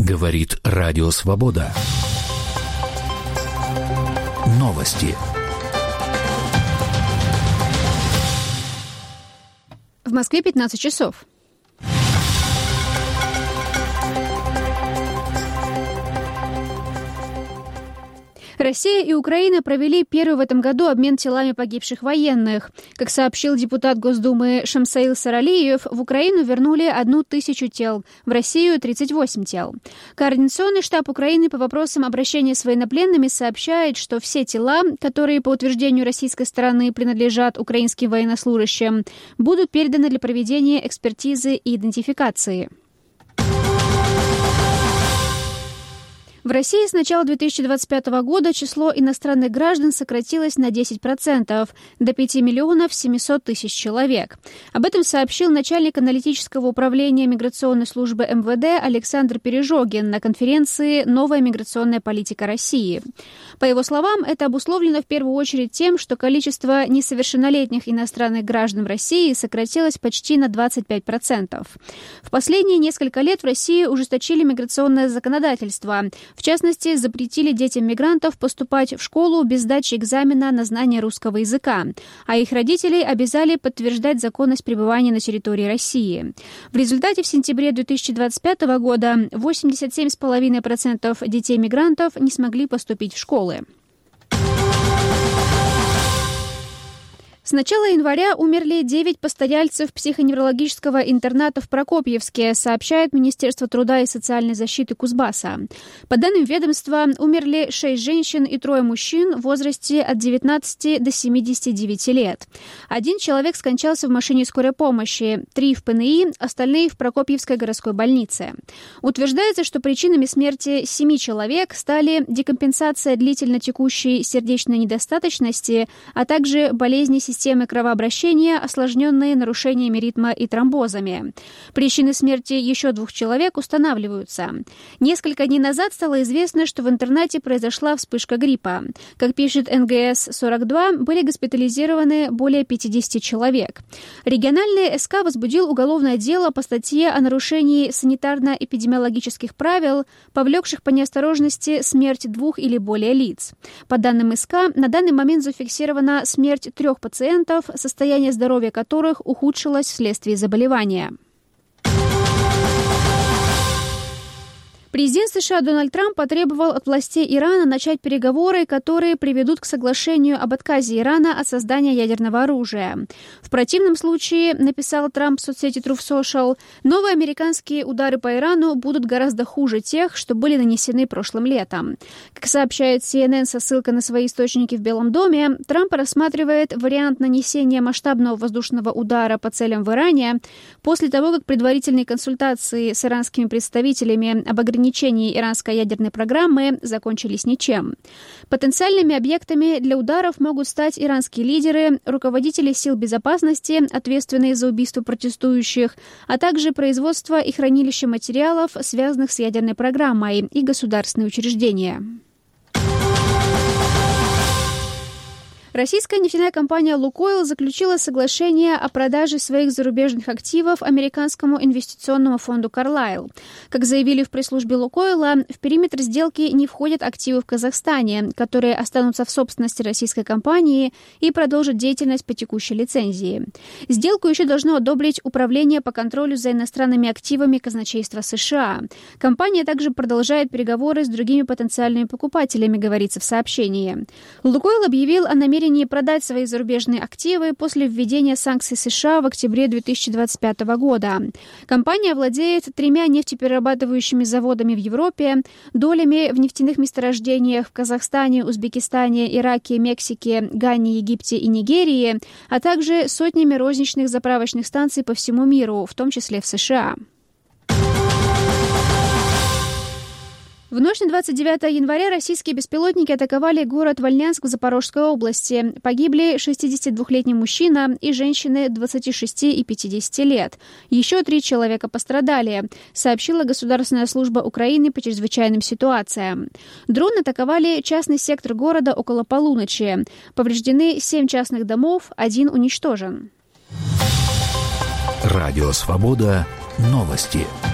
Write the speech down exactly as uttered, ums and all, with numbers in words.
Говорит Радио Свобода. Новости. В Москве пятнадцать часов. Россия и Украина провели первый в этом году обмен телами погибших военных. Как сообщил депутат Госдумы Шамсаил Саралиев, в Украину вернули одну тысячу тел, в Россию – тридцать восемь тел. Координационный штаб Украины по вопросам обращения с военнопленными сообщает, что все тела, которые по утверждению российской стороны принадлежат украинским военнослужащим, будут переданы для проведения экспертизы и идентификации. В России с начала две тысячи двадцать пятого года число иностранных граждан сократилось на десять процентов, до пяти миллионов семисот тысяч человек. Об этом сообщил начальник аналитического управления миграционной службы эм вэ дэ Александр Пережогин на конференции «Новая миграционная политика России». По его словам, это обусловлено в первую очередь тем, что количество несовершеннолетних иностранных граждан в России сократилось почти на двадцать пять процентов. В последние несколько лет в России ужесточили миграционное законодательство. В частности, запретили детям мигрантов поступать в школу без сдачи экзамена на знание русского языка, а их родителей обязали подтверждать законность пребывания на территории России. В результате в сентябре две тысячи двадцать пятого года восемьдесят семь целых пять десятых процента детей мигрантов не смогли поступить в школы. С начала января умерли девять постояльцев психоневрологического интерната в Прокопьевске, сообщает Министерство труда и социальной защиты Кузбасса. По данным ведомства, умерли шесть женщин и трое мужчин в возрасте от девятнадцати до семидесяти девяти лет. Один человек скончался в машине скорой помощи, три в пэ эн и, остальные в Прокопьевской городской больнице. Утверждается, что причинами смерти семи человек стали декомпенсация длительно текущей сердечной недостаточности, а также болезни системы системы кровообращения, осложненные нарушениями ритма и тромбозами. Причины смерти еще двух человек устанавливаются. Несколько дней назад стало известно, что в интернате произошла вспышка гриппа. Как пишет эн гэ эс сорок два, были госпитализированы более пятидесяти человек. Региональный эс ка возбудил уголовное дело по статье о нарушении санитарно-эпидемиологических правил, повлекших по неосторожности смерть двух или более лиц. По данным эс ка, на данный момент зафиксирована смерть трех пациентов, состояние здоровья которых ухудшилось вследствие заболевания. Президент США Дональд Трамп потребовал от властей Ирана начать переговоры, которые приведут к соглашению об отказе Ирана от создания ядерного оружия. В противном случае, написал Трамп в соцсети Truth Social, новые американские удары по Ирану будут гораздо хуже тех, что были нанесены прошлым летом. Как сообщает си эн эн со ссылкой на свои источники в Белом доме, Трамп рассматривает вариант нанесения масштабного воздушного удара по целям в Иране после того, как предварительные консультации с иранскими представителями об ограничении Ограничения иранской ядерной программы закончились ничем. Потенциальными объектами для ударов могут стать иранские лидеры, руководители сил безопасности, ответственные за убийство протестующих, а также производство и хранилище материалов, связанных с ядерной программой, и государственные учреждения. Российская нефтяная компания «Лукойл» заключила соглашение о продаже своих зарубежных активов американскому инвестиционному фонду «Карлайл». Как заявили в пресс-службе «Лукойла», в периметр сделки не входят активы в Казахстане, которые останутся в собственности российской компании и продолжат деятельность по текущей лицензии. Сделку еще должно одобрить Управление по контролю за иностранными активами казначейства США. Компания также продолжает переговоры с другими потенциальными покупателями, говорится в сообщении. «Лукойл» объявил о намерении продать свои зарубежные активы после введения санкций США в октябре две тысячи двадцать пятого года. Компания владеет тремя нефтеперерабатывающими заводами в Европе, долями в нефтяных месторождениях в Казахстане, Узбекистане, Ираке, Мексике, Гане, Египте и Нигерии, а также сотнями розничных заправочных станций по всему миру, в том числе в США. В ночь на двадцать девятое января российские беспилотники атаковали город Вольнянск в Запорожской области. Погибли шестидесятидвухлетний мужчина и женщины двадцати шести и пятидесяти лет. Еще три человека пострадали, сообщила Государственная служба Украины по чрезвычайным ситуациям. Дроны атаковали частный сектор города около полуночи. Повреждены семь частных домов, один уничтожен. Радио «Свобода». Новости.